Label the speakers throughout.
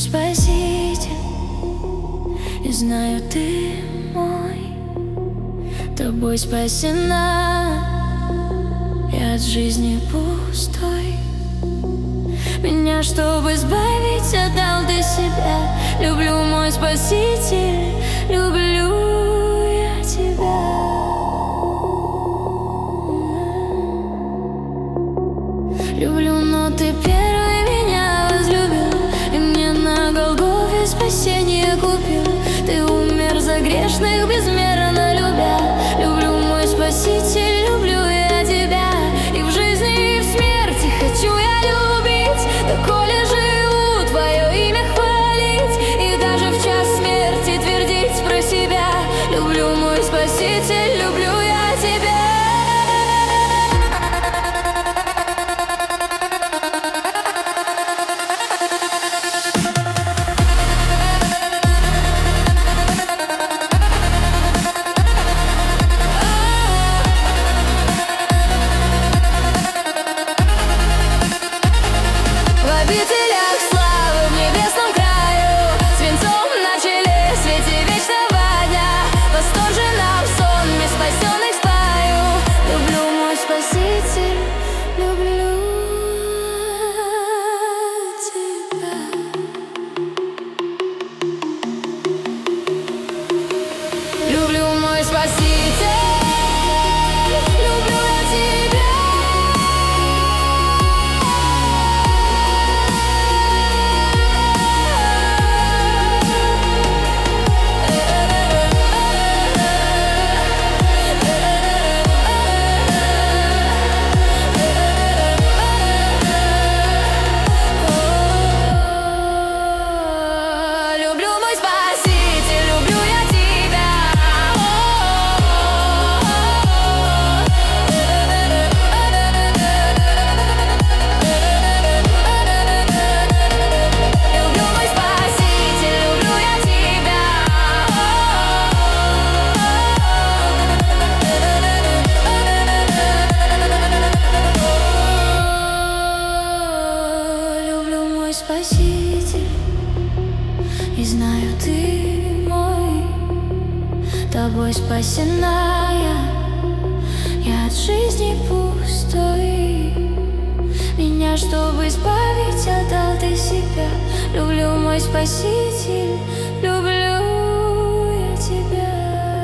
Speaker 1: спаситель, и знаю, ты мой. Тобой спасена я от жизни пустой. Меня, чтобы избавить, отдал ты себя. Люблю, мой спаситель, люблю я тебя. Люблю, но ты первый меня возлюбил, и мне на Голгофе спасение купил. Ты умер за грешных, безмерно любя. Люблю, мой спаситель, люблю я тебя. И в жизни, и в смерти хочу я любить, доколе живу, твое имя хвалить, и даже в час смерти твердить про себя. Люблю, мой спаситель, люблю я тебя. В обителях славы в небесном краю, свинцом на челе, свете вечного дня, восторженно в сонме спасенных спаю. Люблю, мой спаситель, люблю тебя. Люблю, мой спаситель, люблю я тебя. Люблю, мой спаситель, люблю я тебя. Люблю, мой спаситель, люблю я тебя. Люблю, мой спаситель, и знаю, ты мой. Тобой спасена я от жизни пустой. Меня, чтобы избавить, отдал ты себя. Люблю, мой спаситель, люблю я тебя.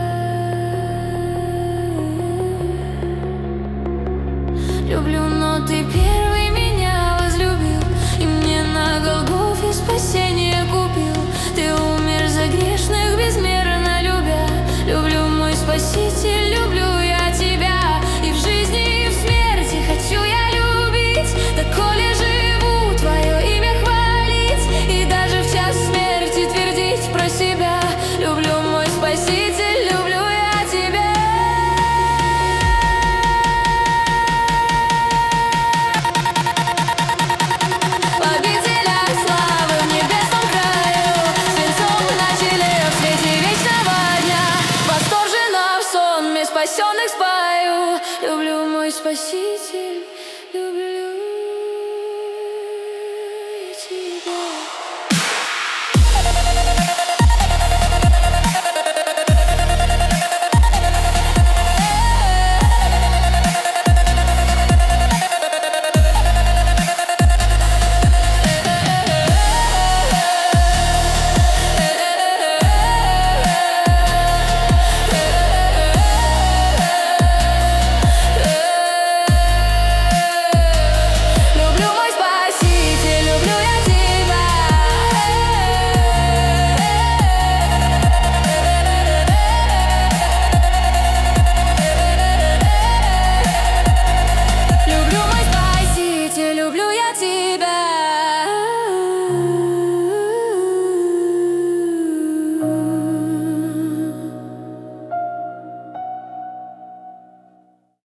Speaker 1: Люблю, но ты первый меня возлюбил, и мне на Голгофе спасение купил. Ты умер за грешных, безмерно любя. Люблю, мой спаситель.